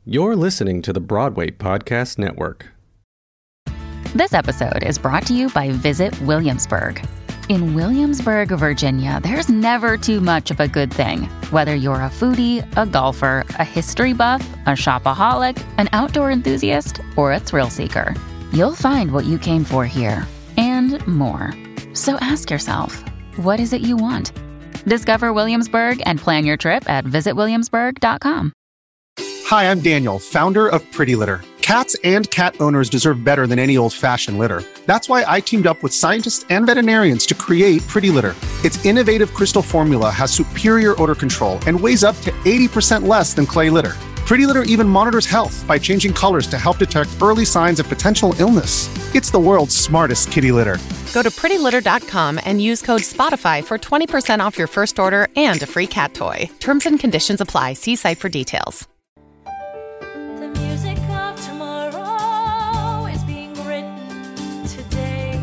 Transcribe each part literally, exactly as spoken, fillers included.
You're listening to the Broadway Podcast Network. This episode is brought to you by Visit Williamsburg. In Williamsburg, Virginia, there's never too much of a good thing. Whether you're a foodie, a golfer, a history buff, a shopaholic, an outdoor enthusiast, or a thrill seeker, you'll find what you came for here and more. So ask yourself, what is it you want? Discover Williamsburg and plan your trip at visit williamsburg dot com. Hi, I'm Daniel, founder of Pretty Litter. Cats and cat owners deserve better than any old-fashioned litter. That's why I teamed up with scientists and veterinarians to create Pretty Litter. Its innovative crystal formula has superior odor control and weighs up to eighty percent less than clay litter. Pretty Litter even monitors health by changing colors to help detect early signs of potential illness. It's the world's smartest kitty litter. Go to pretty litter dot com and use code SPOTIFY for twenty percent off your first order and a free cat toy. Terms and conditions apply. See site for details. The music of tomorrow is being written today.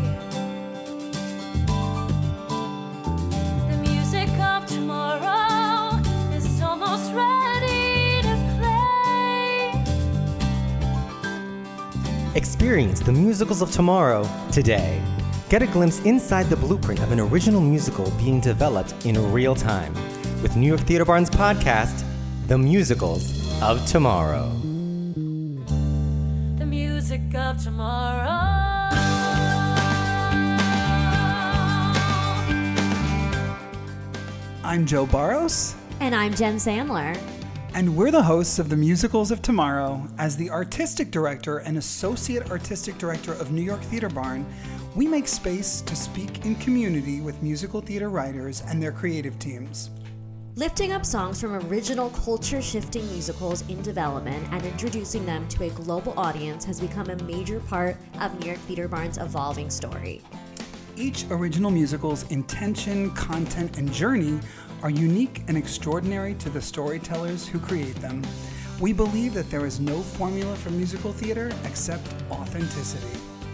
The music of tomorrow is almost ready to play. Experience the musicals of tomorrow today. Get a glimpse inside the blueprint of an original musical being developed in real time with New York Theater Barn's podcast, The Musicals of Tomorrow. The music of tomorrow. I'm Joe Barros. And I'm Jen Sandler. And we're the hosts of The Musicals of Tomorrow. As the artistic director and associate artistic director of New York Theater Barn, we make space to speak in community with musical theater writers and their creative teams. Lifting up songs from original culture-shifting musicals in development and introducing them to a global audience has become a major part of New York Theater Barn's evolving story. Each original musical's intention, content, and journey are unique and extraordinary to the storytellers who create them. We believe that there is no formula for musical theater except authenticity.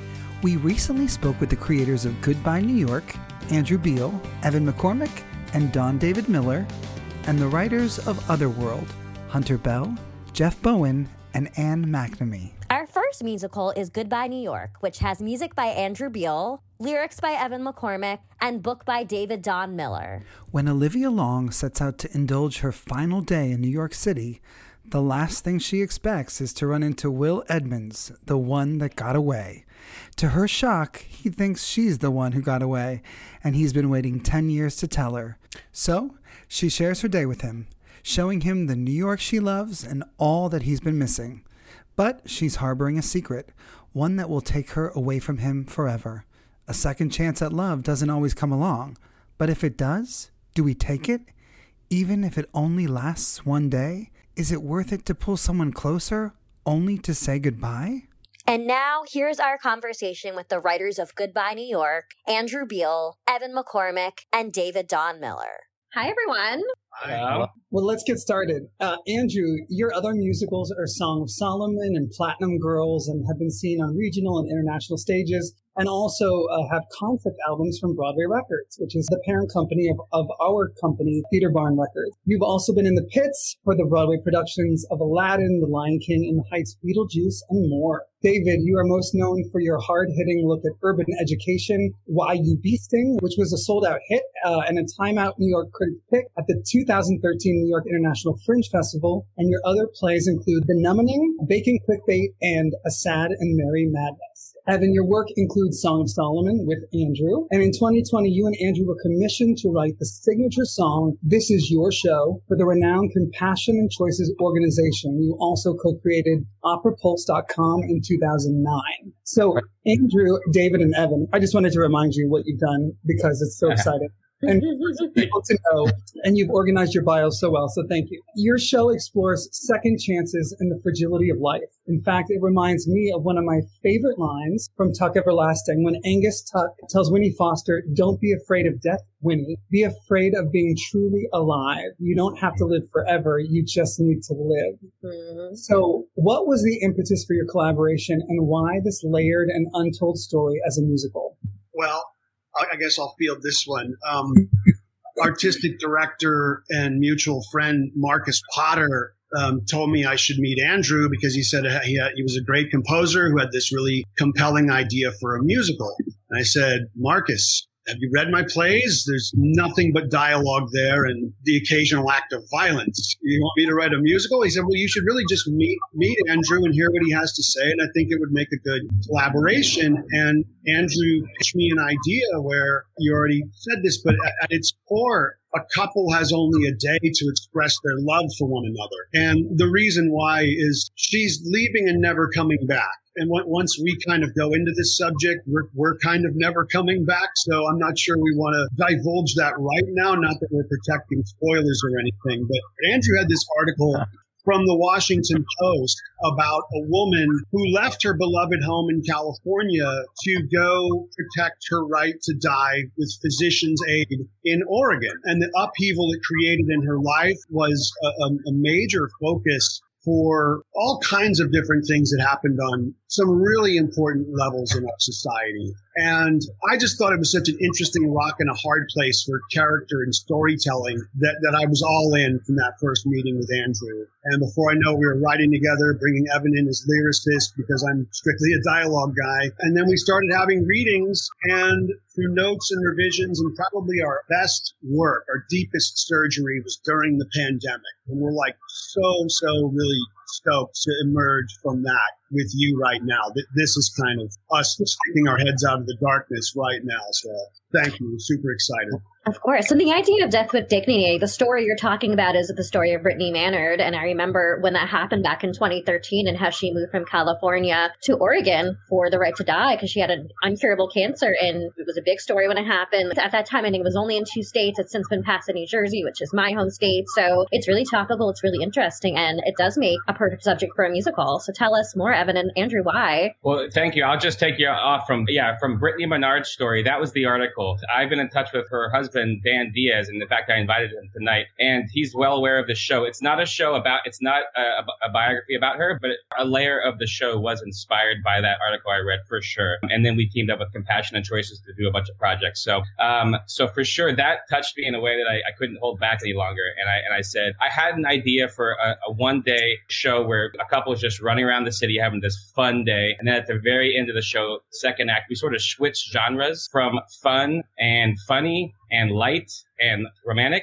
We recently spoke with the creators of Goodbye New York, Andrew Beal, Evan McCormick, and Don David Miller, and the writers of Otherworld, Hunter Bell, Jeff Bowen, and Anne McNamee. Our first musical is Goodbye New York, which has music by Andrew Beal, lyrics by Evan McCormick, and book by David Don Miller. When Olivia Long sets out to indulge her final day in New York City, the last thing she expects is to run into Will Edmonds, the one that got away. To her shock, he thinks she's the one who got away, and he's been waiting ten years to tell her. So, she shares her day with him, showing him the New York she loves and all that he's been missing. But she's harboring a secret, one that will take her away from him forever. A second chance at love doesn't always come along, but if it does, do we take it? Even if it only lasts one day, is it worth it to pull someone closer, only to say goodbye? And now, here's our conversation with the writers of Goodbye New York, Andrew Beal, Evan McCormick, and David Don Miller. Hi, everyone. Hi. Well, let's get started. Uh, Andrew, your other musicals are Song of Solomon and Platinum Girls and have been seen on regional and international stages, and also uh, have concept albums from Broadway Records, which is the parent company of, of our company, Theater Barn Records. You've also been in the pits for the Broadway productions of Aladdin, The Lion King, In the Heights, Beetlejuice, and more. David, you are most known for your hard-hitting look at urban education, Why You Beasting, which was a sold-out hit uh, and a Time Out New York critic pick at the two thousand thirteen New York International Fringe Festival. And your other plays include The Numbing, Baking Clickbait, and A Sad and Merry Madness. Evan, your work includes Song of Solomon with Andrew. And in twenty twenty, you and Andrew were commissioned to write the signature song, This Is Your Show, for the renowned Compassion and Choices organization. You also co-created opera pulse dot com in two thousand nine. So, Andrew, David, and Evan, I just wanted to remind you what you've done because it's so exciting. And for people to know, and you've organized your bio so well, so thank you. Your show explores second chances and the fragility of life. In fact, it reminds me of one of my favorite lines from Tuck Everlasting when Angus Tuck tells Winnie Foster, "Don't be afraid of death, Winnie. Be afraid of being truly alive. You don't have to live forever. You just need to live." Mm-hmm. So what was the impetus for your collaboration and why this layered and untold story as a musical? Well, I guess I'll field this one. Um, artistic director and mutual friend Marcus Potter um, told me I should meet Andrew because he said he, had, he was a great composer who had this really compelling idea for a musical. And I said, Marcus, have you read my plays? There's nothing but dialogue there and the occasional act of violence. You want me to write a musical? He said, well, you should really just meet meet Andrew and hear what he has to say. And I think it would make a good collaboration. And Andrew pitched me an idea where you already said this, but at, at its core, a couple has only a day to express their love for one another. And the reason why is she's leaving and never coming back. And once we kind of go into this subject, we're, we're kind of never coming back. So I'm not sure we want to divulge that right now. Not that we're protecting spoilers or anything. But Andrew had this article from the Washington Post about a woman who left her beloved home in California to go protect her right to die with physician's aid in Oregon. And the upheaval it created in her life was a, a, a major focus for all kinds of different things that happened on some really important levels in our society. And I just thought it was such an interesting rock and a hard place for character and storytelling that, that I was all in from that first meeting with Andrew. And before I know it, we were writing together, bringing Evan in as lyricist because I'm strictly a dialogue guy. And then we started having readings, and through notes and revisions, and probably our best work, our deepest surgery was during the pandemic. And we're like so, so really stoked to emerge from that with you right now. This is kind of us sticking our heads out of the darkness right now. So thank you. Super excited. Of course. And the idea of Death with Dignity, the story you're talking about is the story of Brittany Maynard. And I remember when that happened back in twenty thirteen and how she moved from California to Oregon for the right to die because she had an incurable cancer. And it was a big story when it happened. At that time, I think it was only in two states. It's since been passed in New Jersey, which is my home state. So it's really topical. It's really interesting. And it does make a perfect subject for a musical. So tell us more, Evan and Andrew, why? Well, thank you. I'll just take you off from, yeah, from Brittany Maynard's story. That was the article. I've been in touch with her husband, Dan Diaz, and in fact, I invited him tonight, and he's well aware of the show. It's not a show about, it's not a, a biography about her, but a layer of the show was inspired by that article I read for sure. And then we teamed up with Compassionate Choices to do a bunch of projects. So, um, so for sure, that touched me in a way that I, I couldn't hold back any longer. And I, and I said, I had an idea for a, a one day show where a couple is just running around the city having this fun day. And then at the very end of the show, second act, we sort of switched genres from fun and funny and light and romantic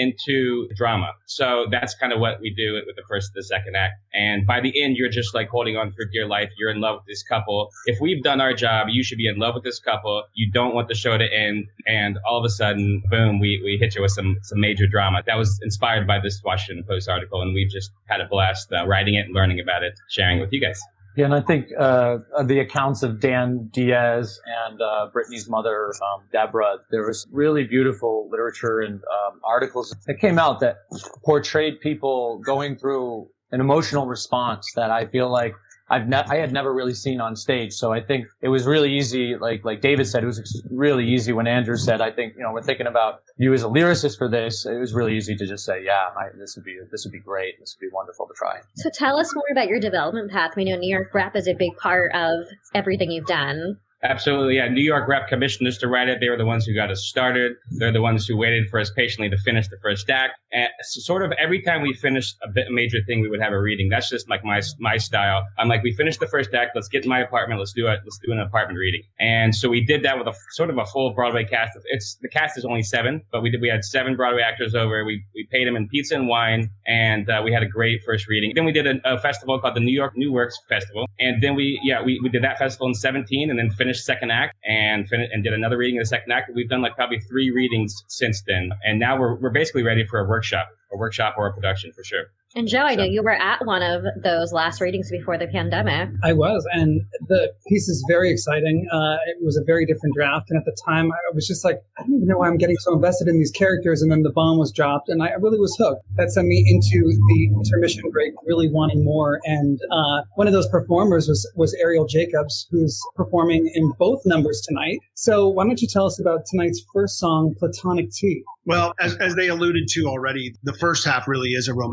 into drama. So that's kind of what we do with the first and the second act. And by the end, you're just like holding on for dear life. You're in love with this couple. If we've done our job, you should be in love with this couple. You don't want the show to end. And all of a sudden, boom, we, we hit you with some, some major drama. That was inspired by this Washington Post article. And we've just had a blast uh, writing it and learning about it, sharing it with you guys. Yeah, and I think uh, the accounts of Dan Diaz and uh, Brittany's mother, um, Deborah, there was really beautiful literature and um, articles that came out that portrayed people going through an emotional response that I feel like I've ne- I had never really seen on stage. So I think it was really easy, like like David said, it was really easy when Andrew said, I think, you know, we're thinking about you as a lyricist for this. It was really easy to just say, yeah, I, this would be this would be great. This would be wonderful to try. So tell us more about your development path. We know New York Rep is a big part of everything you've done. Absolutely, yeah. New York Rep commissioned us to write it. They were the ones who got us started. They're the ones who waited for us patiently to finish the first act. And so sort of every time we finished a bit, a major thing, we would have a reading. That's just like my my style. I'm like, we finished the first act. Let's get in my apartment. Let's do it. Let's do an apartment reading. And so we did that with a sort of a full Broadway cast. It's the cast is only seven, but we did. We had seven Broadway actors over. We we paid them in pizza and wine, and uh, we had a great first reading. Then we did a, a festival called the New York New Works Festival, and then we yeah we, we did that festival in seventeen, and then finished second act. And fin- and did another reading in the second act. We've done like probably three readings since then. And now we're we're basically ready for a workshop, a workshop or a production for sure. And Joe, I know you were at one of those last readings before the pandemic. I was, and the piece is very exciting. Uh, it was a very different draft, and at the time, I was just like, I don't even know why I'm getting so invested in these characters, and then the bomb was dropped, and I really was hooked. That sent me into the intermission break, really wanting more, and uh, one of those performers was, was Ariel Jacobs, who's performing in both numbers tonight. So why don't you tell us about tonight's first song, Platonic Tea? Well, as, as they alluded to already, the first half really is a romantic comedy.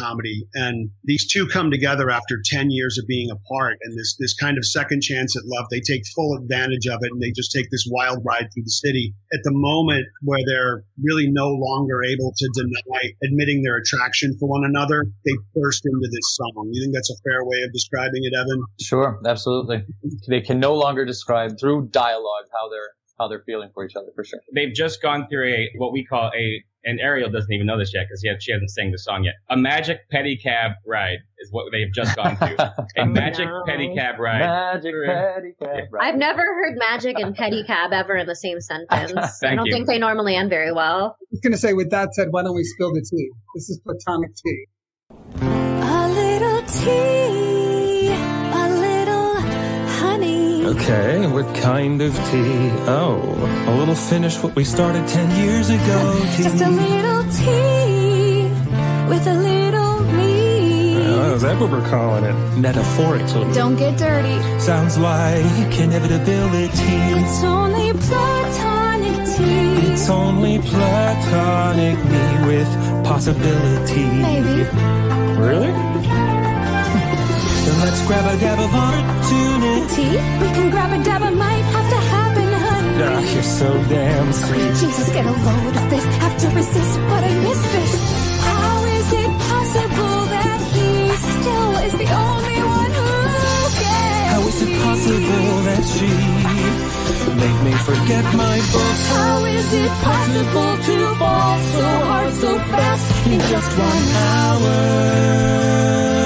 comedy. And these two come together after ten years of being apart, and this this kind of second chance at love. They take full advantage of it, and they just take this wild ride through the city at the moment where they're really no longer able to deny admitting their attraction for one another. They burst into this song. You think that's a fair way of describing it, Evan? Sure, absolutely. They can no longer describe through dialogue how they're how they're feeling for each other, for sure. They've just gone through a what we call a, and Ariel doesn't even know this yet because she hasn't sang the song yet. A magic pedicab ride is what they've just gone through. A magic no. pedicab ride. Magic pedicab ride. I've never heard magic and pedicab ever in the same sentence. Thank I don't you. think they normally end very well. I was going to say, with that said, why don't we spill the tea? This is platonic tea. A little tea, a little honey. Okay, what kind of tea? Oh, a little finish what we started ten years ago. Tea. Just a little tea with a little me. Oh, is that what we're calling it? Metaphorically. Don't get dirty. Sounds like inevitability. It's only platonic tea. It's only platonic me with possibility. Maybe. Really? Then let's grab a dab of opportunity. We can grab a dab, it might have to happen, honey. Ah, you're so damn sweet. Jesus, get a load of this. Have to resist, but I miss this. How is it possible that he still is the only one who gets How is it possible that she make me forget my books? How is it possible to fall so hard, so fast in just one hour?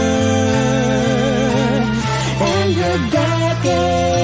And a decade.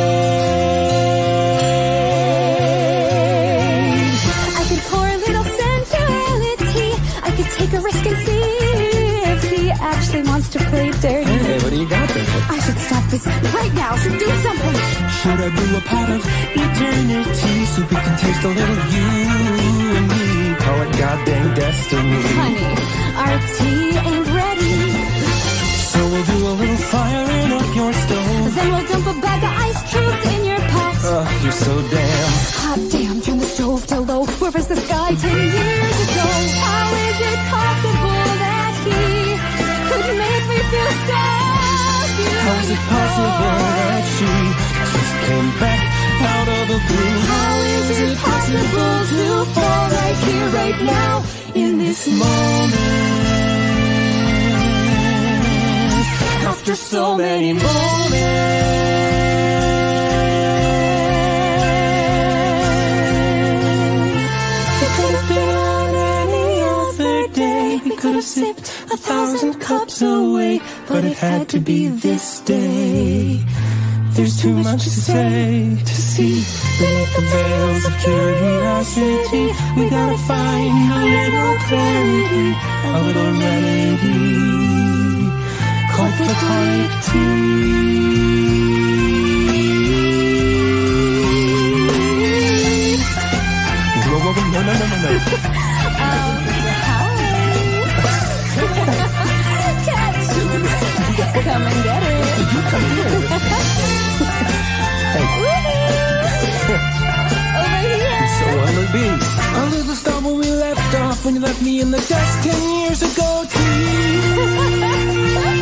I could pour a little sensuality. I could take a risk and see if he actually wants to play dirty. Hey, what do you got there? I should stop this right now. Should do something. Should I brew a pot of eternity so we can taste a little you and me? Call it goddamn destiny. Honey, our tea ain't ready. So we'll do a little firing up your stove. Then we'll dump a bag of ice cubes in your pot. Oh, you're so damn. Hot damn, turn the stove to low. Where was this guy ten years ago? How is it possible that he could make me feel so beautiful? How is it possible that she just came back out of the blue? How is it possible to fall right here, right now, in this moment? After so many moments, it could have been on any other day. We could have sipped a thousand cups away, but it had to be this day. There's too much to say, to see. Beneath the veils of curiosity, we gotta find a little clarity, a little remedy. Called platonic tea. Whoa, whoa, whoa, no, no, no, no, no. Um, hi. Catch. Come and get it. Did you come here? Hey. Over here. So I would be a little stop where we left off when you left me in the dust ten years ago. Tea.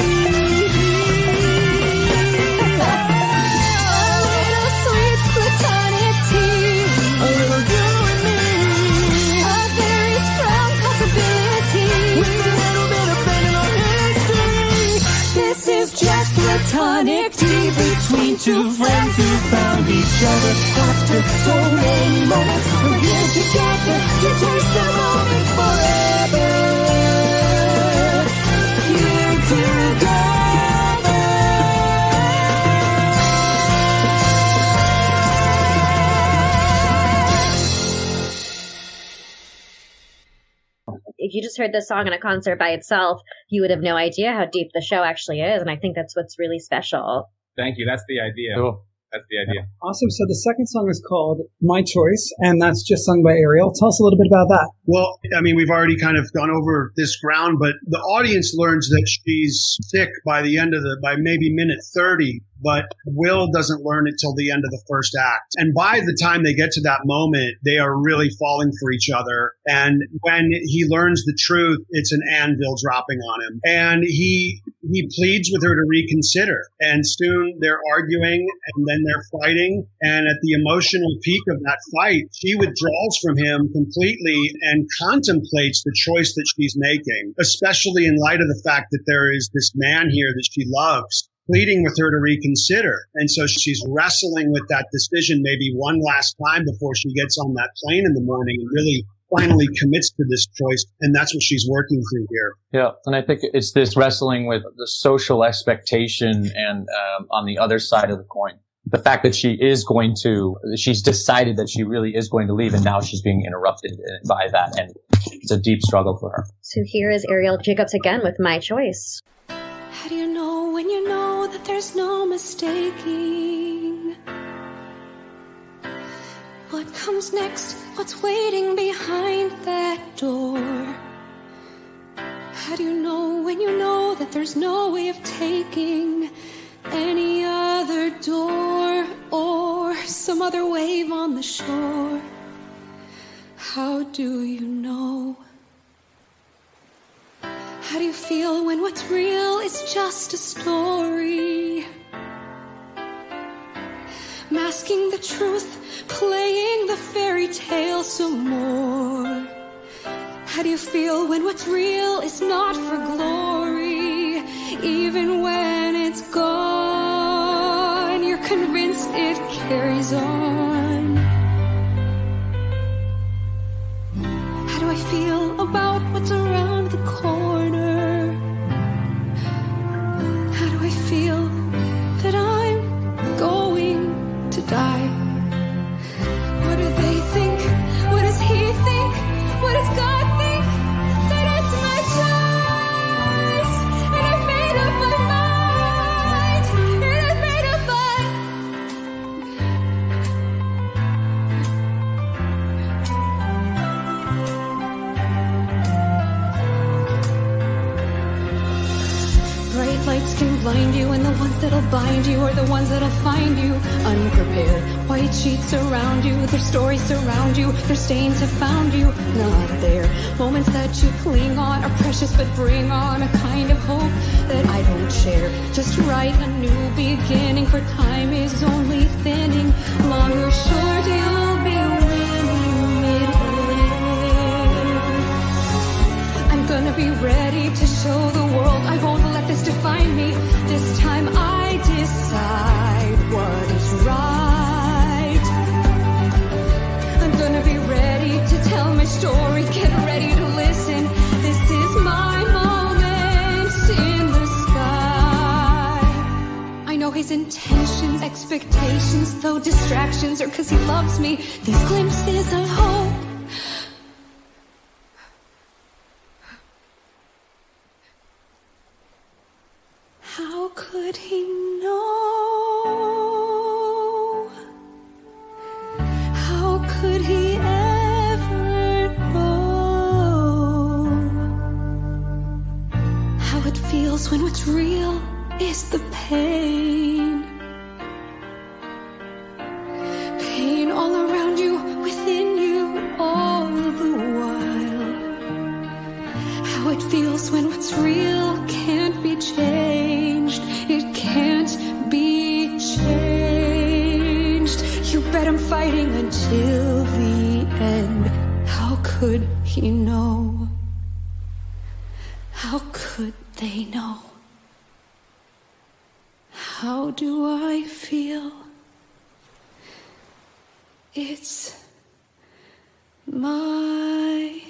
Platonic tea between two friends who found each other after so many moments. We're here together to taste the moment forever. Here together. If you just heard this song in a concert by itself, you would have no idea how deep the show actually is. And I think that's what's really special. Thank you. That's the idea. Cool. That's the idea. Awesome. So the second song is called My Choice, and that's just sung by Ariel. Tell us a little bit about that. Well, I mean, we've already kind of gone over this ground, but the audience learns that she's sick by the end of the, by maybe minute thirty. but Will doesn't learn it till the end of the first act. And by the time they get to that moment, they are really falling for each other. And when he learns the truth, it's an anvil dropping on him. And he he pleads with her to reconsider. And soon they're arguing, and then they're fighting. And at the emotional peak of that fight, she withdraws from him completely and contemplates the choice that she's making, especially in light of the fact that there is this man here that she loves, pleading with her to reconsider. And so she's wrestling with that decision maybe one last time before she gets on that plane in the morning and really finally commits to this choice. And that's what she's working through here. Yeah. And I think it's this wrestling with the social expectation and um, on the other side of the coin. The fact that she is going to, she's decided that she really is going to leave, and now she's being interrupted by that. And it's a deep struggle for her. So here is Ariel Jacobs again with My Choice. How do you know when you know that there's no mistaking? What comes next? What's waiting behind that door? How do you know when you know that there's no way of taking any other door or some other wave on the shore? How do you know? How do you feel when what's real is just a story? Masking the truth, playing the fairy tale some more. How do you feel when what's real is not for glory? Even when it's gone, you're convinced it carries on. How do I feel about what's around the corner? How do I feel that I'm going to die? What do they think? What does he think? What does God think? That it's my choice, and I've made up my mind, and I've made up my... Bright lights can blind you, and the ones that'll bind you are the ones that'll find you unprepared. White sheets around you, their stories surround you, their stains have found you not there. Moments that you cling on are precious, but bring on a kind of hope that I don't share. Just write a new beginning, for time is only thinning. Long or short, you'll be winning mid-air. I'm gonna be ready to show the world I won't let this define me. This time I decide what is right. I'm gonna be ready to tell my story. Get ready to listen. This is my moment in the sky. I know his intentions, expectations, though distractions are 'cause he loves me. These glimpses of hope. How could he know? How could he ever know how it feels when what's real is the pain? Pain all around you, within you, all the while. How it feels when what's real can't be changed. It can't be changed. You bet I'm fighting until the end. How could he know? How could they know? How do I feel? It's my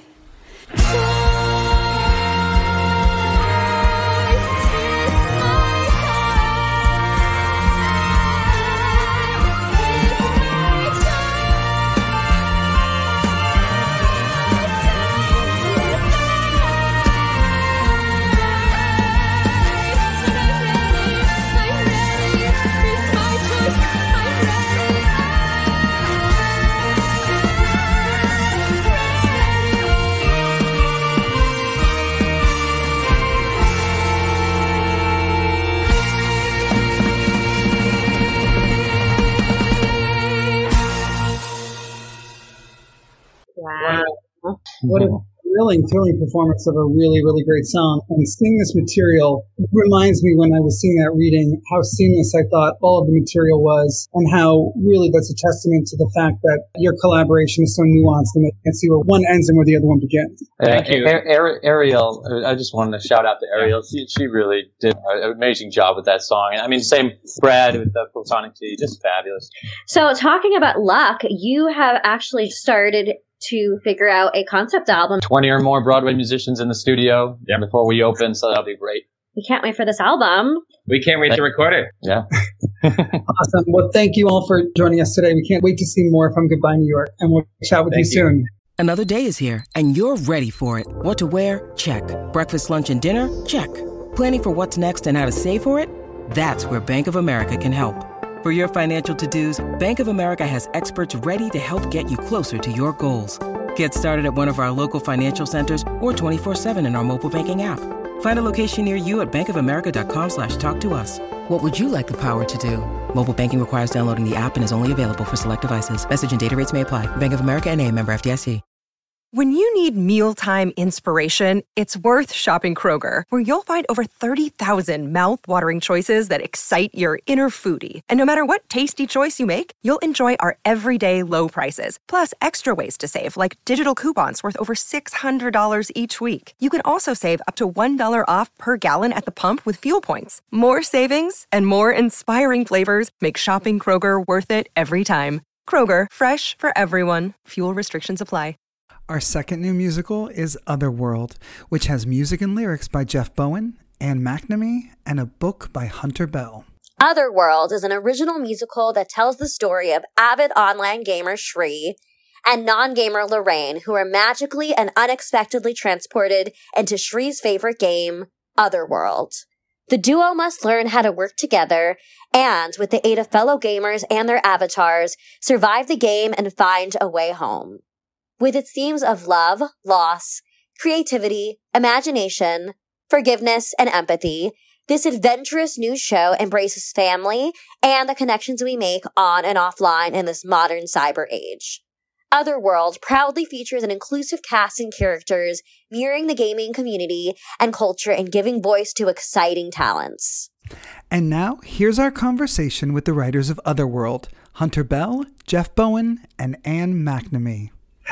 What a thrilling, thrilling performance of a really, really great song. And seeing this material reminds me when I was seeing that reading, how seamless I thought all of the material was, and how really that's a testament to the fact that your collaboration is so nuanced and you can see where one ends and where the other one begins. Thank you. A- A- Ariel, I just wanted to shout out to Ariel. She, she really did an amazing job with that song. And I mean, same Brad with the Platonic Tea, just fabulous. So talking about luck, you have actually started to figure out a concept album. twenty or more Broadway musicians in the studio yep. before we open, so that'll be great. We can't wait for this album. We can't wait to record it. Yeah. Awesome. Well, thank you all for joining us today. We can't wait to see more from Goodbye New York, and we'll chat with thank you soon. You. Another day is here, and you're ready for it. What to wear? Check. Breakfast, lunch, and dinner? Check. Planning for what's next and how to save for it? That's where Bank of America can help. For your financial to-dos, Bank of America has experts ready to help get you closer to your goals. Get started at one of our local financial centers or twenty-four seven in our mobile banking app. Find a location near you at bankofamerica.com slash talk to us. What would you like the power to do? Mobile banking requires downloading the app and is only available for select devices. Message and data rates may apply. Bank of America N A, member F D I C. When you need mealtime inspiration, it's worth shopping Kroger, where you'll find over thirty thousand mouth-watering choices that excite your inner foodie. And no matter what tasty choice you make, you'll enjoy our everyday low prices, plus extra ways to save, like digital coupons worth over six hundred dollars each week. You can also save up to one dollar off per gallon at the pump with fuel points. More savings and more inspiring flavors make shopping Kroger worth it every time. Kroger, fresh for everyone. Fuel restrictions apply. Our second new musical is Otherworld, which has music and lyrics by Jeff Bowen, Anne McNamee, and a book by Hunter Bell. Otherworld is an original musical that tells the story of avid online gamer Shri and non-gamer Lorraine, who are magically and unexpectedly transported into Shri's favorite game, Otherworld. The duo must learn how to work together and, with the aid of fellow gamers and their avatars, survive the game and find a way home. With its themes of love, loss, creativity, imagination, forgiveness, and empathy, this adventurous new show embraces family and the connections we make on and offline in this modern cyber age. Otherworld proudly features an inclusive cast and characters mirroring the gaming community and culture and giving voice to exciting talents. And now, here's our conversation with the writers of Otherworld, Hunter Bell, Jeff Bowen, and Anne McNamee.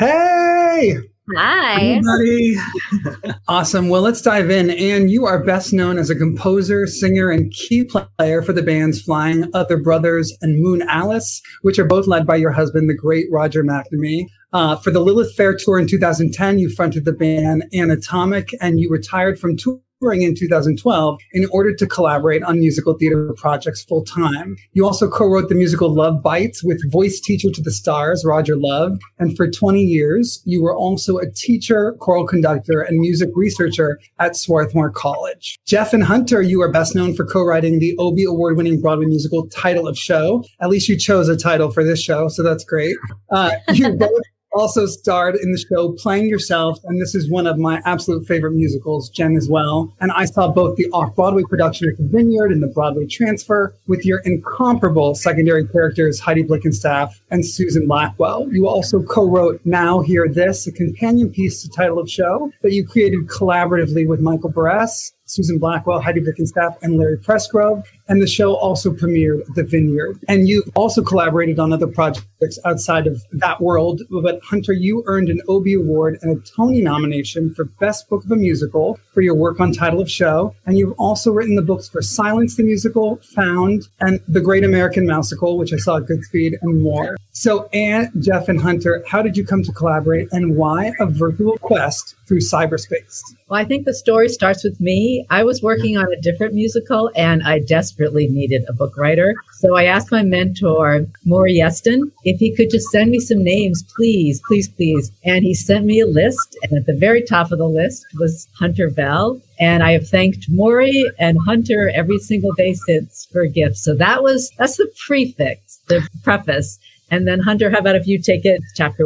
Hey! Hi. Everybody. Awesome. Well, let's dive in. Anne, you are best known as a composer, singer, and key player for the bands Flying Other Brothers and Moon Alice, which are both led by your husband, the great Roger McNamee. Uh, for the Lilith Fair tour in two thousand ten, you fronted the band Anatomic, and you retired from touring in two thousand twelve in order to collaborate on musical theater projects full time. You also co-wrote the musical Love Bites with voice teacher to the stars, Roger Love. And for twenty years, you were also a teacher, choral conductor, and music researcher at Swarthmore College. Jeff and Hunter, you are best known for co-writing the Obie Award-winning Broadway musical Title of Show. At least you chose a title for this show, so that's great. Uh, you both also starred in the show Playing Yourself, and this is one of my absolute favorite musicals, Jen as well. And I saw both the off-Broadway production at the Vineyard and the Broadway transfer with your incomparable secondary characters, Heidi Blickenstaff and Susan Blackwell. You also co-wrote Now Hear This, a companion piece to Title of Show that you created collaboratively with Michael Barres, Susan Blackwell, Heidi Blickenstaff, and Larry Pressgrove. And the show also premiered at the Vineyard. And you've also collaborated on other projects outside of that world. But Hunter, you earned an Obie Award and a Tony nomination for Best Book of a Musical for your work on Title of Show. And you've also written the books for Silence the Musical, Found, and The Great American Mousical, which I saw at Goodspeed, and more. So Anne, Jeff, and Hunter, how did you come to collaborate, and why a virtual quest through cyberspace? Well, I think the story starts with me. I was working on a different musical, and I desperately needed a book writer. So I asked my mentor, Maury Yeston, if he could just send me some names, please, please, please. And he sent me a list, and at the very top of the list was Hunter Bell. And I have thanked Maury and Hunter every single day since for gifts. So that was, that's the prefix, the preface. And then Hunter, how about if you take it, chapter one?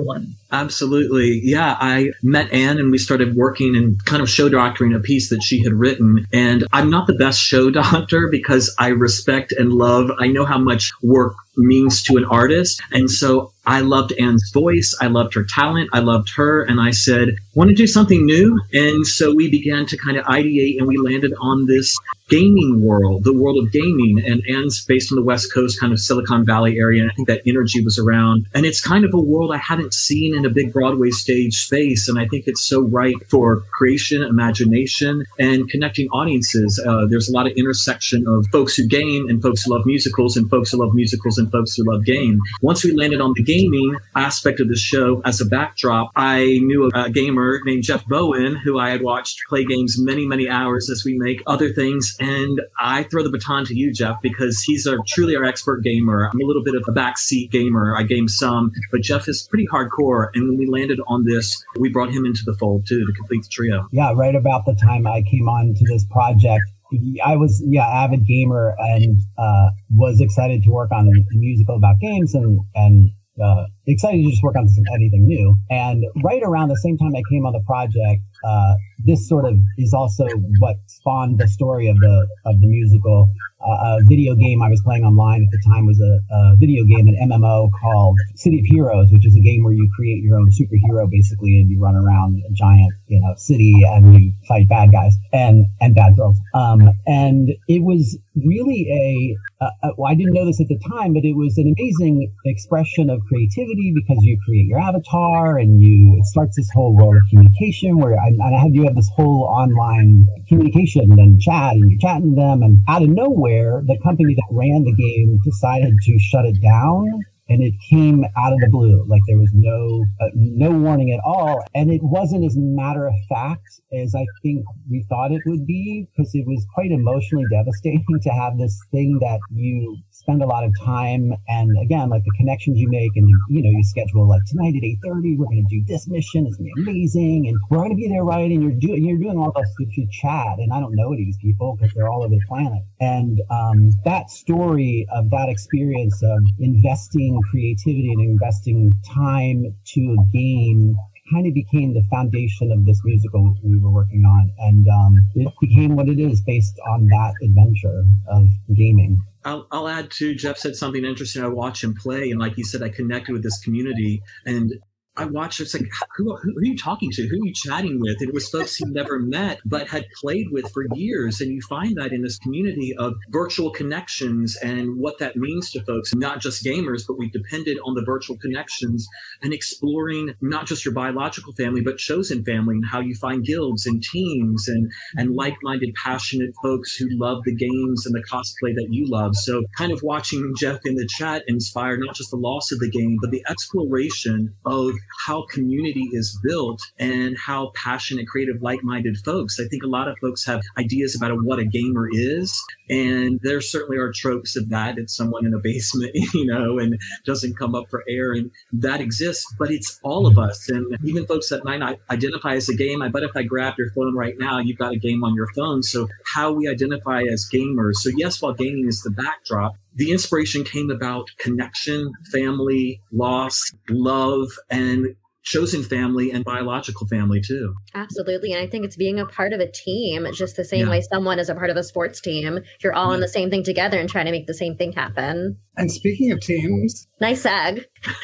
Absolutely. Yeah, I met Anne and we started working and kind of show doctoring a piece that she had written. And I'm not the best show doctor because I respect and love, I know how much work means to an artist. And so I loved Anne's voice. I loved her talent. I loved her. And I said, want to do something new? And so we began to kind of ideate and we landed on this gaming world, the world of gaming. And Anne's based on the West Coast, kind of Silicon Valley area. And I think that energy was around. And it's kind of a world I hadn't seen in a big Broadway stage space. And I think it's so right for creation, imagination, and connecting audiences. Uh, there's a lot of intersection of folks who game and folks who love musicals and folks who love musicals and folks who love game. Once we landed on the gaming aspect of the show as a backdrop, I knew a, a gamer named Jeff Bowen, who I had watched play games many, many hours as we make other things. And I throw the baton to you, Jeff, because he's our, truly our expert gamer. I'm a little bit of a backseat gamer. I game some, but Jeff is pretty hardcore. And when we landed on this, we brought him into the fold too, to complete the trio. Yeah, right about the time I came on to this project, I was, yeah, avid gamer and uh, was excited to work on a musical about games and, and uh, excited to just work on anything new. And right around the same time I came on the project, uh, this sort of is also what spawned the story of the of the musical. Uh, a video game I was playing online at the time was a, a video game, an M M O called City of Heroes, which is a game where you create your own superhero basically, and you run around a giant, you know, city and you fight bad guys and and bad girls. Um, and it was really a, uh, uh, well, I didn't know this at the time, but it was an amazing expression of creativity because you create your avatar and you it starts this whole world of communication where I, and I have you have this whole online communication and chat and you're chatting to them, and out of nowhere the company that ran the game decided to shut it down. And it came out of the blue, like there was no uh, no warning at all. And it wasn't as matter of fact as I think we thought it would be, because it was quite emotionally devastating to have this thing that you spend a lot of time and, again, like the connections you make and, you know, you schedule like tonight at eight thirty, we're going to do this mission. It's going to be amazing. And we're going to be there, right? And you're doing you're doing all this through chat. And I don't know any of these people because they're all over the planet. And um, that story of that experience of investing creativity and investing time to a game kind of became the foundation of this musical we were working on. And um, it became what it is based on that adventure of gaming. I'll, I'll add to, Jeff said something interesting. I watch him play, and like he said, I connected with this community. And I watched, it's like, who, who are you talking to? Who are you chatting with? It was folks he never met, but had played with for years. And you find that in this community of virtual connections and what that means to folks, not just gamers, but we depended on the virtual connections and exploring not just your biological family, but chosen family and how you find guilds and teams and, and like-minded, passionate folks who love the games and the cosplay that you love. So kind of watching Jeff in the chat inspire not just the loss of the game, but the exploration of how community is built and how passionate, creative, like-minded folks. I think a lot of folks have ideas about what a gamer is, and there certainly are tropes of that. It's someone in a basement, you know, and doesn't come up for air, and that exists, but it's all of us. And even folks that might not identify as a game, I bet if I grabbed your phone right now, you've got a game on your phone. So how we identify as gamers. So yes, while gaming is the backdrop, the inspiration came about connection, family, loss, love, and chosen family and biological family too. Absolutely. And I think it's being a part of a team, just the same Yeah. way someone is a part of a sports team. You're all in the same thing together and trying to make the same thing happen. And speaking of teams, nice seg.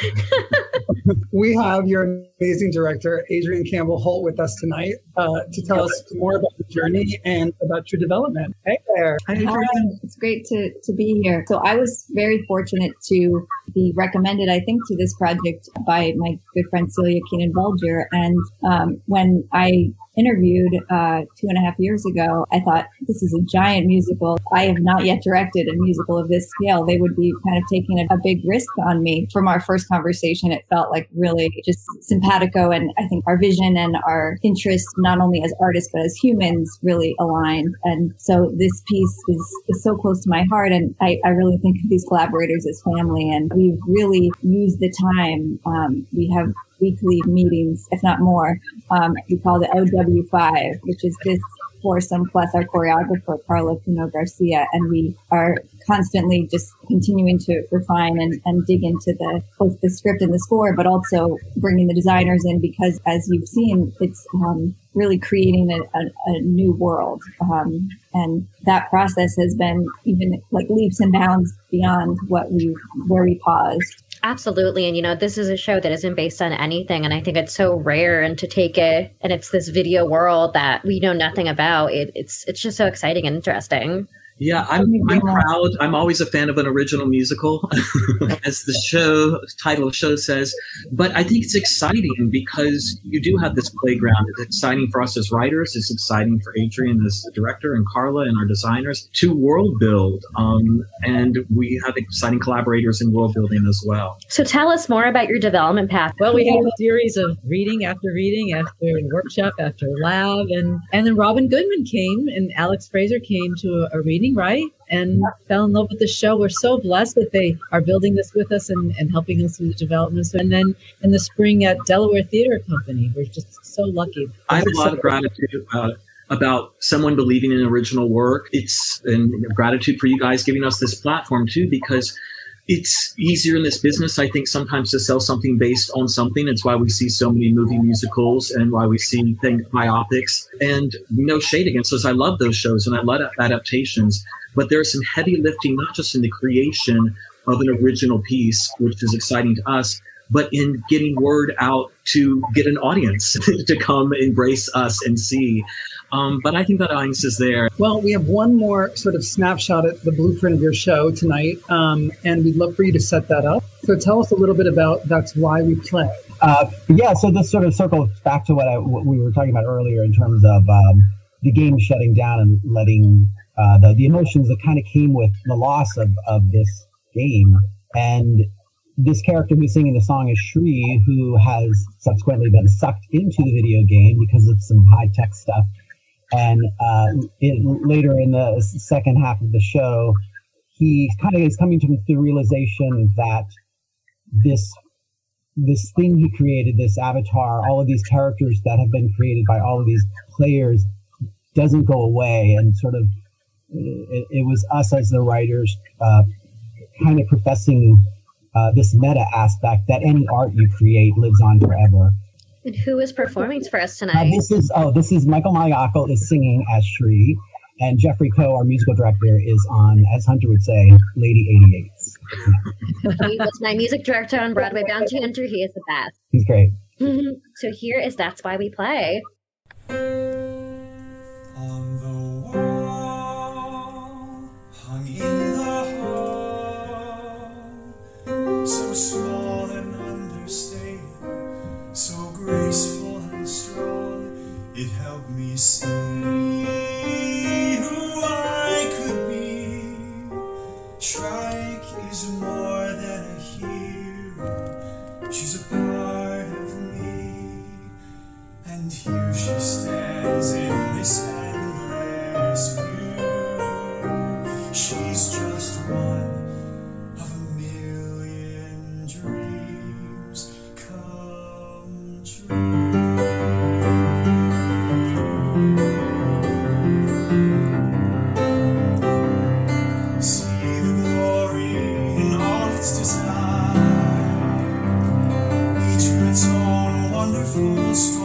We have your amazing director, Adrienne Campbell Holt, with us tonight uh, to tell us more about the journey and about your development. Hey there. Hi, it's great to, to be here. So I was very fortunate to be recommended, I think, to this project by my good friend Celia Keenan-Bulger. And um, when I interviewed uh, two and a half years ago, I thought, this is a giant musical. I have not yet directed a musical of this scale. They would be kind of taking a, a big risk on me. From our first conversation, it felt like really just simpatico. And I think our vision and our interests, not only as artists, but as humans, really aligned. And so this piece is, is so close to my heart. And I, I really think of these collaborators as family. And we've really used the time. Um, we have weekly meetings, if not more. Um, we call it O W five, which is this foursome plus our choreographer, Carla Puno Garcia, and we are constantly just continuing to refine and, and dig into the both the script and the score, but also bringing the designers in because, as you've seen, it's um, really creating a, a, a new world. Um, and that process has been even like leaps and bounds beyond what we where we paused. Absolutely. And, you know, this is a show that isn't based on anything. And I think it's so rare. And to take it, and it's this video world that we know nothing about. It, it's it's just so exciting and interesting. Yeah, I'm, I'm proud. I'm always a fan of an original musical, as the show title of the show says. But I think it's exciting because you do have this playground. It's exciting for us as writers. It's exciting for Adrian as the director and Carla and our designers to world build. Um, and we have exciting collaborators in world building as well. So tell us more about your development path. Well, we had a series of reading after reading after workshop after lab. And, and then Robin Goodman came and Alex Fraser came to a, a reading, right? And fell in love with the show. We're so blessed that they are building this with us and, and helping us with the development. And then in the spring at Delaware Theater Company, we're just so lucky. I have a lot of gratitude uh, about someone believing in original work. It's and gratitude for you guys giving us this platform too, because it's easier in this business, I think, sometimes to sell something based on something. It's why we see so many movie musicals and why we see things, biopics. And no shade against those. I love those shows and I love adaptations. But there's some heavy lifting, not just in the creation of an original piece, which is exciting to us, but in getting word out to get an audience to come embrace us and see. Um, but I think that audience is there. Well, we have one more sort of snapshot at the blueprint of your show tonight, um, and we'd love for you to set that up. So tell us a little bit about That's Why We Play. Uh, yeah, so this sort of circles back to what, I, what we were talking about earlier in terms of um, the game shutting down and letting uh, the, the emotions that kind of came with the loss of, of this game. And this character who's singing the song is Shri, who has subsequently been sucked into the video game because of some high-tech stuff. And uh, it, later in the second half of the show, he kind of is coming to the realization that this this thing he created, this avatar, all of these characters that have been created by all of these players, doesn't go away. And sort of, it, it was us as the writers uh, kind of professing uh, this meta aspect that any art you create lives on forever. And who is performing for us Uh, tonight? this is oh, this is Michael Mayako is singing as Shri, and Jeffrey Coe, our musical director, is on, as Hunter would say, Lady eighty-eights. He was my music director on Broadway Bound to Enter. He is the best. He's great. Mhm. So here is That's Why We Play. Hung in the hall, so small and understated, so graceful and strong, it helped me see who I could be. Shrike is more than a hero, she's a part of me, and here she stands in this endless view. She's just one of a million dreams come true. See the glory in all its design, each with its own wonderful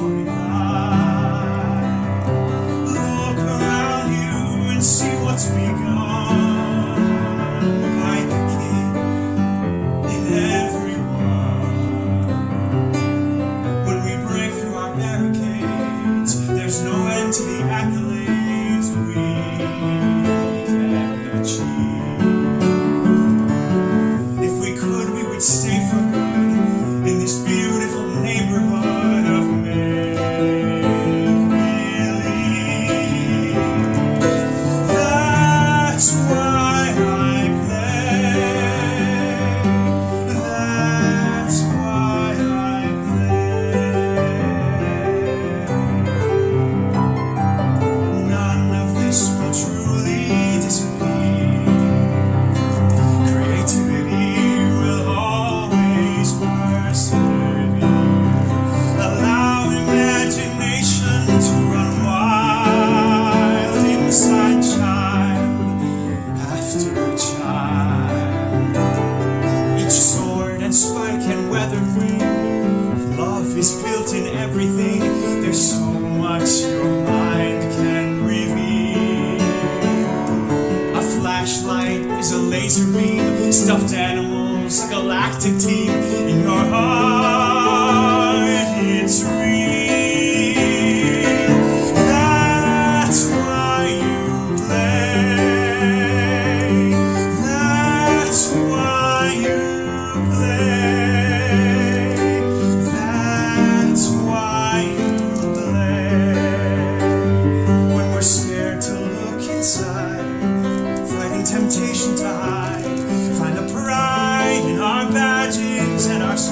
storyline. Look around you and see what's begun. To the accolades we can achieve. If we could, we would stay for good in this beautiful neighborhood of men. a child. Each sword and spike and weather ring, love is built in everything. There's so much your mind can reveal. A flashlight is a laser beam, stuffed animals, a galactic team. In your heart, it's real. That's why you play. That's why you play. That's why you play. When we're scared to look inside, fighting temptation to hide, find the pride in our badges and our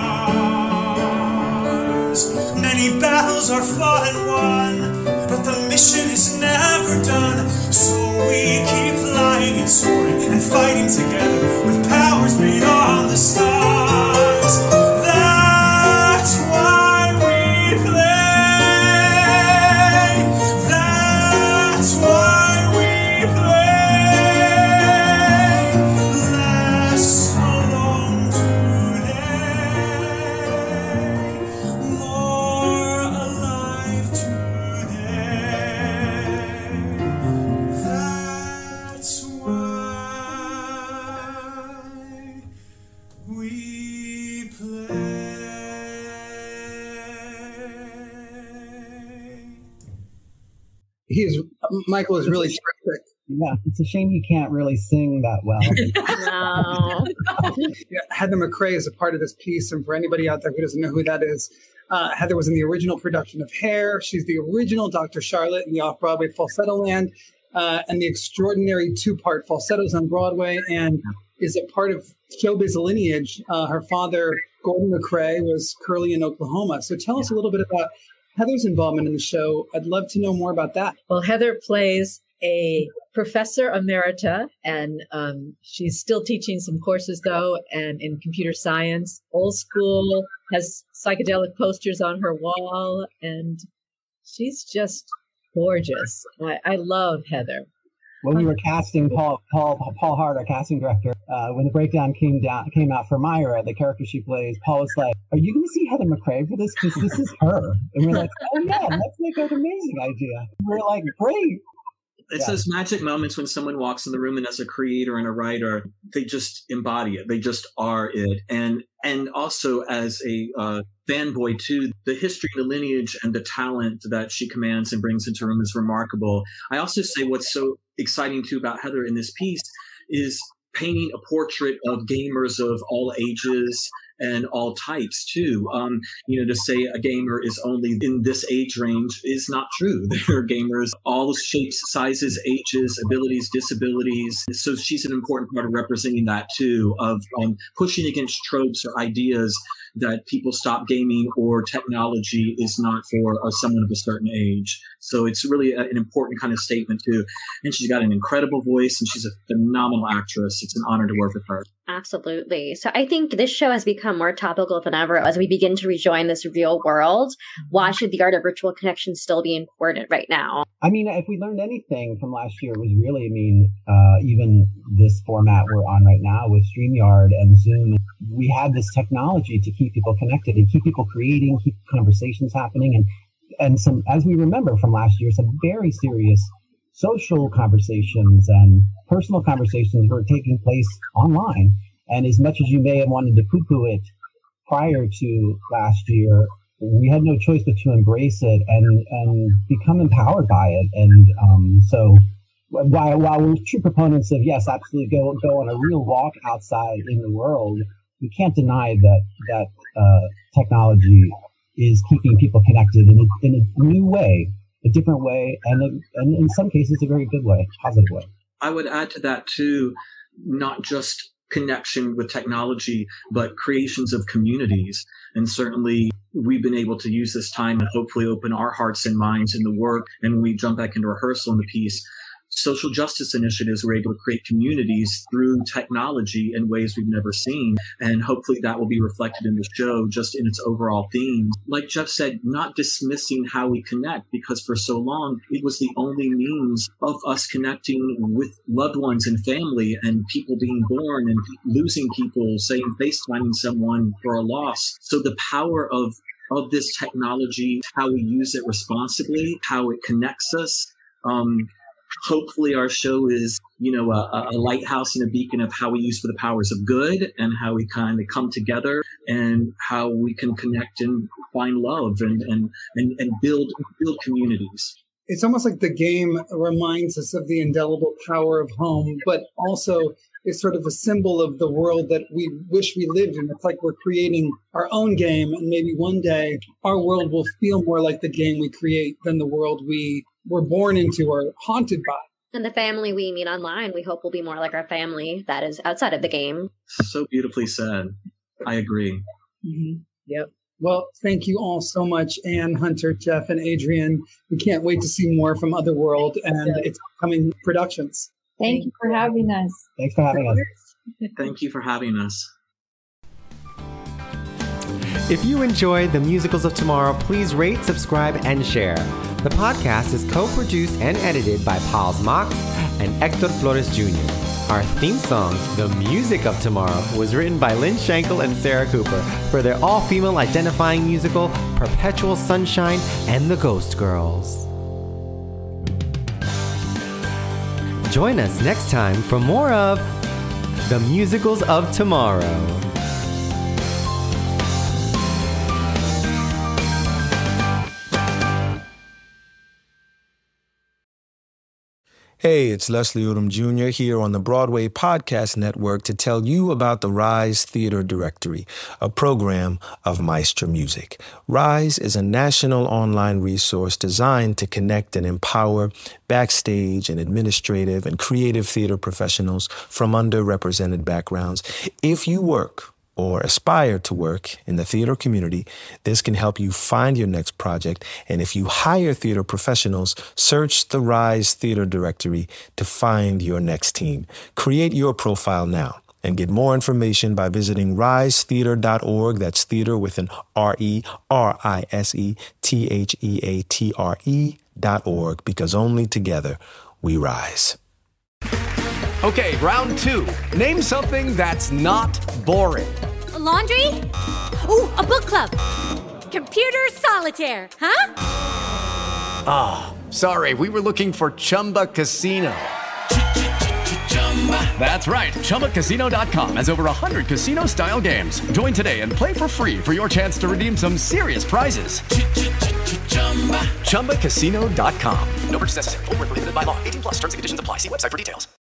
scars. Many battles are fought and won, but the mission is never done. So we keep flying and soaring and fighting together with powers beyond the stars. That's why we play. That's why we play. Less alone today, more alive today. That's why we play. He is, Michael is really terrific. Yeah, it's a shame he can't really sing that well. No. Yeah, Heather McRae is a part of this piece, and for anybody out there who doesn't know who that is, uh, Heather was in the original production of Hair. She's the original Doctor Charlotte in the off-Broadway Falsetto Land, uh, and the extraordinary two-part Falsettos on Broadway, and is a part of showbiz lineage. Uh, her father, Gordon McRae, was Curly in Oklahoma. So tell us a little bit about Heather's involvement in the show. I'd love to know more about that. Well, Heather plays a professor emerita, and um, she's still teaching some courses, though, and in computer science. Old school, has psychedelic posters on her wall, and she's just gorgeous. I, I love Heather. When we were casting Paul Paul Paul Hart, our casting director, uh, when the breakdown came down came out for Myra, the character she plays, Paul was like, "Are you going to see Heather McRae for this? Because this is her." And we're like, "Oh yeah, that's like an amazing idea." We're like, "Great." It's Yeah. those magic moments when someone walks in the room and as a creator and a writer, they just embody it. They just are it. And and also as a uh, fanboy too, the history, the lineage, and the talent that she commands and brings into a room is remarkable. I also say what's so exciting too about Heather in this piece is painting a portrait of gamers of all ages and all types too. Um, you know, to say a gamer is only in this age range is not true. There are gamers all shapes, sizes, ages, abilities, disabilities. So she's an important part of representing that too, of um, pushing against tropes or ideas that people stop gaming or technology is not for uh, someone of a certain age. So it's really a, an important kind of statement too. And she's got an incredible voice and she's a phenomenal actress. It's an honor to work with her. Absolutely. So I think this show has become more topical than ever as we begin to rejoin this real world. Why should the art of virtual connection still be important right now? I mean, if we learned anything from last year, it was really, I mean, uh, even this format we're on right now with StreamYard and Zoom, we had this technology to keep people connected and keep people creating, keep conversations happening. And, and some, as we remember from last year, some very serious social conversations and personal conversations were taking place online. And as much as you may have wanted to poo-poo it prior to last year, we had no choice but to embrace it and, and become empowered by it. And um, so while, while we're true proponents of, yes, absolutely go go on a real walk outside in the world, we can't deny that that uh, technology is keeping people connected in a, in a new way, a different way, and, a, and in some cases a very good way, positive way. I would add to that too, not just connection with technology, but creations of communities. And certainly we've been able to use this time and hopefully open our hearts and minds in the work. And when we jump back into rehearsal in the piece, social justice initiatives. We're able to create communities through technology in ways we've never seen. And hopefully that will be reflected in the show, just in its overall theme. Like Jeff said, not dismissing how we connect, because for so long, it was the only means of us connecting with loved ones and family and people being born and losing people, saying FaceTiming someone for a loss. So the power of of this technology, how we use it responsibly, how it connects us. Um, hopefully our show is, you know, a, a lighthouse and a beacon of how we use for the powers of good and how we kind of come together and how we can connect and find love and, and, and, and build, build communities. It's almost like the game reminds us of the indelible power of home, but also is sort of a symbol of the world that we wish we lived in. It's like we're creating our own game, and maybe one day our world will feel more like the game we create than the world we were born into or haunted by. And the family we meet online, we hope will be more like our family that is outside of the game. So beautifully said. I agree. Mm-hmm. Yep. Well, thank you all so much, Anne, Hunter, Jeff, and Adrian. We can't wait to see more from Otherworld and its upcoming productions. Thank you for having us. Thanks for having us. Thank you for having us. If you enjoyed the Musicals of Tomorrow, please rate, subscribe, and share. The podcast is co-produced and edited by Pals Mox and Hector Flores Junior Our theme song, The Music of Tomorrow, was written by Lynn Schenkel and Sarah Cooper for their all-female identifying musical, Perpetual Sunshine and the Ghost Girls. Join us next time for more of The Musicals of Tomorrow. Hey, it's Leslie Odom Junior here on the Broadway Podcast Network to tell you about the Rise Theater Directory, a program of Maestro Music. Rise is a national online resource designed to connect and empower backstage and administrative and creative theater professionals from underrepresented backgrounds. If you work or aspire to work in the theater community, this can help you find your next project. And if you hire theater professionals, search the Rise Theater Directory to find your next team. Create your profile now and get more information by visiting rise theater dot org. That's theater with an R E R I S E T H E A T R E dot org, because only together we rise. Okay, round two. Name something that's not boring. A laundry? Ooh, a book club. Computer solitaire, huh? Ah, oh, sorry, we were looking for Chumba Casino. That's right, Chumba Casino dot com has over one hundred casino-style games. Join today and play for free for your chance to redeem some serious prizes. Chumba Casino dot com. No purchase necessary. Void where prohibited by law. eighteen plus terms and conditions apply. See website for details.